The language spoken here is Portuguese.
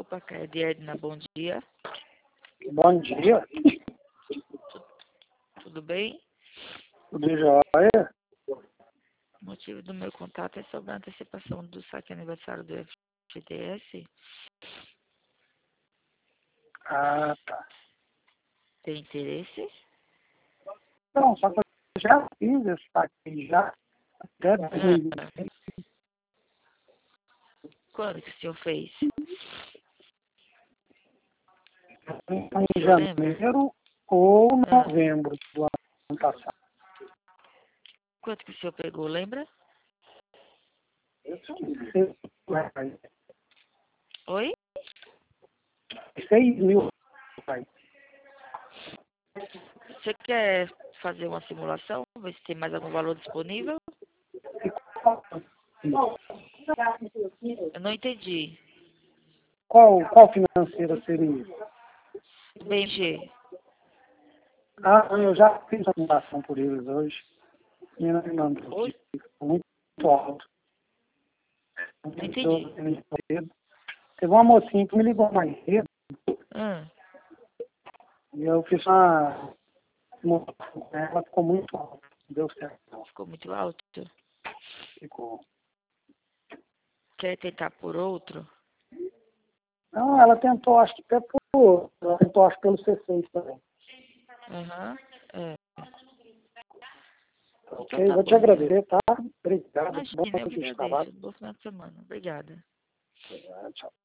Opa, é Edna, bom dia. Bom dia, Tudo bem? tudo jóia? O motivo do meu contato é sobre a antecipação do saque aniversário do FGTS. Ah, tá. Tem interesse? Não, só que eu já fiz esse aqui já, até 2020, Quando que o senhor fez? em O senhor lembra? janeiro ou Ah, novembro do ano passado. quanto que o senhor pegou, lembra? Oi? 6 mil. Você quer fazer uma simulação? Ver se tem mais algum valor disponível? Eu não entendi. Qual financeira seria? BMG. Ah, eu já fiz a fundação por eles hoje. E não mandou. Oi? Muito alto. Não entendi. Teve uma mocinha que me ligou mais cedo Ah, e eu fiz uma simulação com ela, ficou muito alto. Não deu certo. ficou muito alto. Ficou. Quer tentar por outro? Não, ela tentou, acho que até ela tentou, acho, pelo C6 também. Aham. É. Ok, Então tá vou te bom, então. agradecer, tá? Obrigado. Bom Imagina, eu que dia de trabalho. agradeço. Bom final de semana. Obrigada. Tchau.